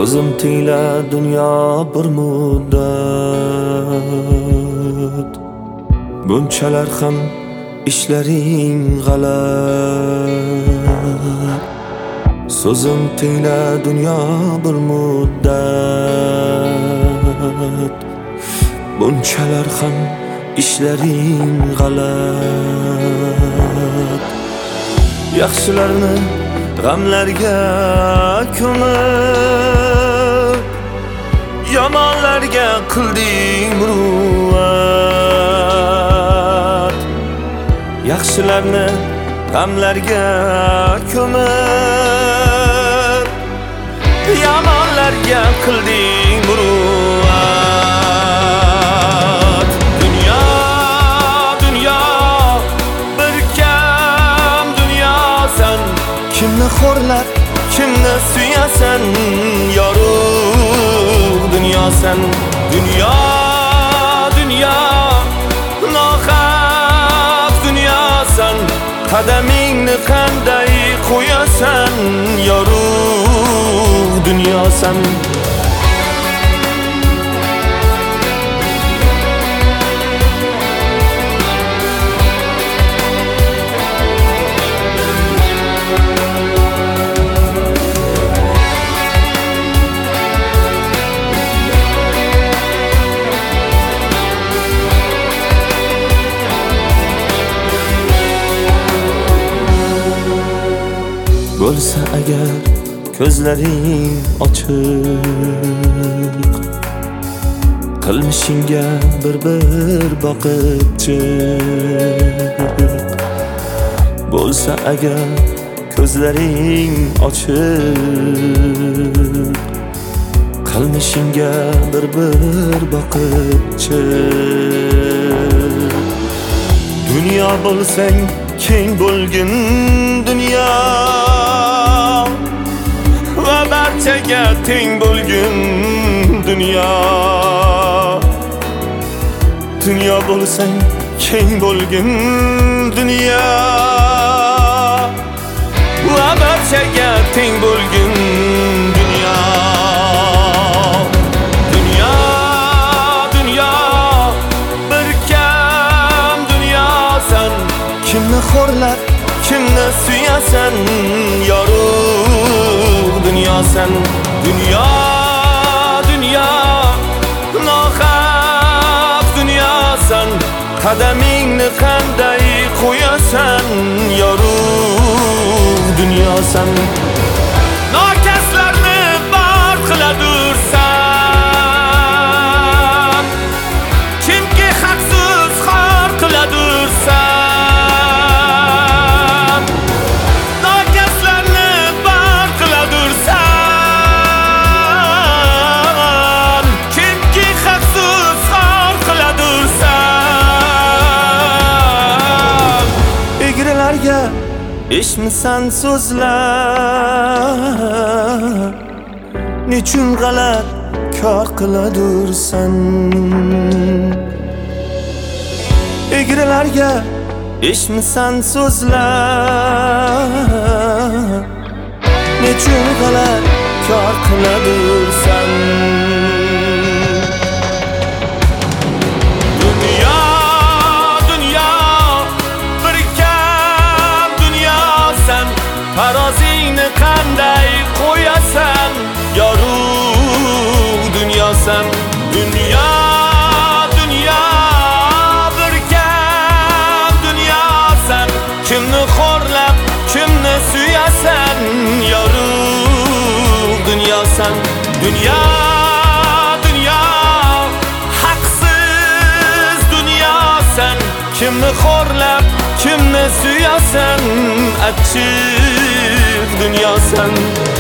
so'zim tingla dunyo bir muddat, bunchalar ham ishlaring g'alat. So'zim tingla dunyo bir muddat, bunchalar ham ishlaring g'alat. Yaxshilarni g'amlarga ko'mib, yomonlarga qilding muruvvat. Yaxshilarni g'amlarga ko'mib, yomonlarga qilding muruvvat. Dunyo, dunyo, bir kam dunyosan. Kimni xo'rlab, kimni suyasan, yorug' dunyosan. Dunyo, dunyo, nohaq dunyosan. Qadamingni qanday qo'yasan, yorug' dunyosan. Bo'lsa agar ko'zlaring ochiq, qilmishingga bir boqib chiq. Bo'lsa agar ko'zlaring ochiq, qilmishingga bir boqib chiq. Dunyo bo'lsang keng bo'lgin dunyo, va barchaga teng bo'lgin dunyo. Dunyo bo'lsang keng bo'lgin dunyo, va barchaga teng bo'lgin dunyo. Dunyo, dunyo, bir kam dunyosan. Kimni xo'rlab, kimni suyasan, yorug' dunyosan. Dunyo, dunyo, nohaq dunyosan. Qadamingni qanday qo'yasan, yorug' dunyosan. Nokaslarni bor qiladursan, kimki haqsiz xor qiladursan. Eshitmisan so'zlar, nechun g'alat kor qiladursan. Egrilarga eshitmisan so'zlar, nechun g'alat kor qiladursan. Tarozingni qanday qo'yasan, yorug' dunyosan. Dunyo, dunyo, bir kam dunyosan. Kimni xo'rlab, kimni suyasan, yorug' dunyosan. Dunyo, dunyo, haqsiz dunyosan. Kimni xo'rlab, kimni suyasan, achchiq dunyosan.